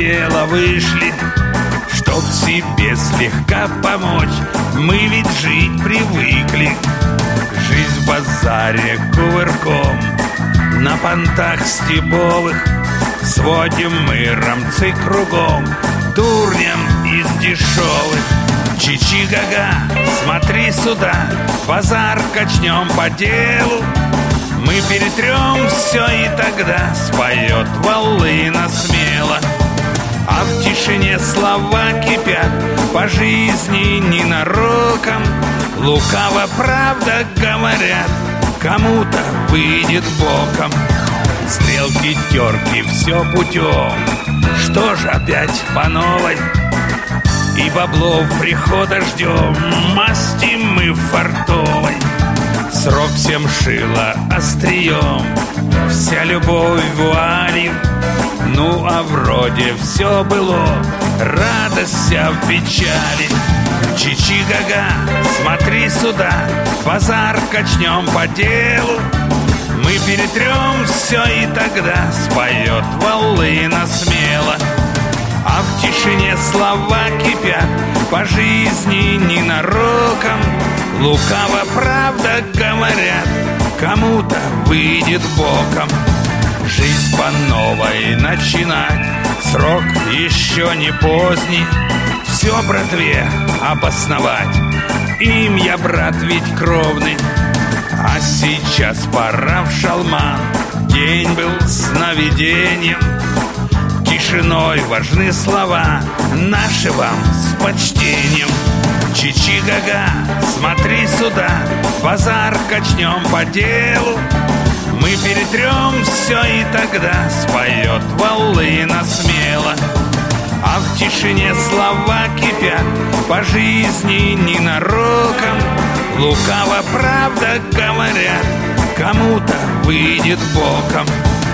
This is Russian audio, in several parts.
дело вышли, чтоб себе слегка помочь. Мы ведь жить привыкли. Жизнь в базаре кувырком, на понтах стебовых сводим мы рамцы кругом, дурням из дешевых. Чичи-гага, смотри сюда, базар качнем по делу. Мы перетрем все, и тогда споет волына смело. А в тишине слова кипят по жизни ненароком. Лукаво правда говорят, кому-то выйдет боком. Стрелки, терки, все путем. Что ж опять по новой? И баблов прихода ждем, мастим мы фартовой. Срок всем шило острием, вся любовь вуалью. Ну а вроде все было, радость вся в печали. Чичи-гага, смотри сюда, базар качнем по делу. Мы перетрем все, и тогда споет волына смело. А в тишине слова кипят по жизни ненароком. Лукаво правда говорят, кому-то выйдет боком. Жизнь по новой начинать, срок еще не поздний. Все братве обосновать, им я брат ведь кровный. А сейчас пора в шалман, день был сновидением. Тишиной важны слова, наши вам с почтением. Чичи-гага, смотри сюда, базар качнем по делу. Мы перетрем все, и тогда споет волына смело. А в тишине слова кипят по жизни ненароком. Лукаво правда говорят, кому-то выйдет боком.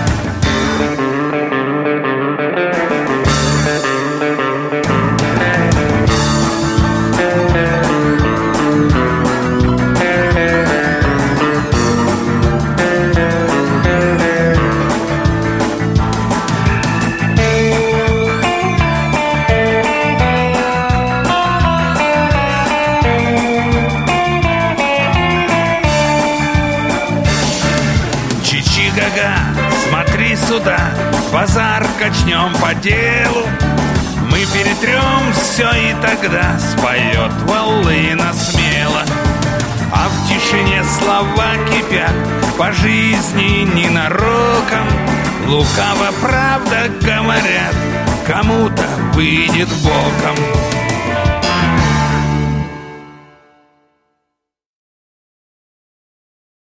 Смотри сюда, базар качнем по делу. Мы перетрем все, и тогда споет волына смело. А в тишине слова кипят по жизни ненароком. Лукаво правда говорят, кому-то выйдет боком.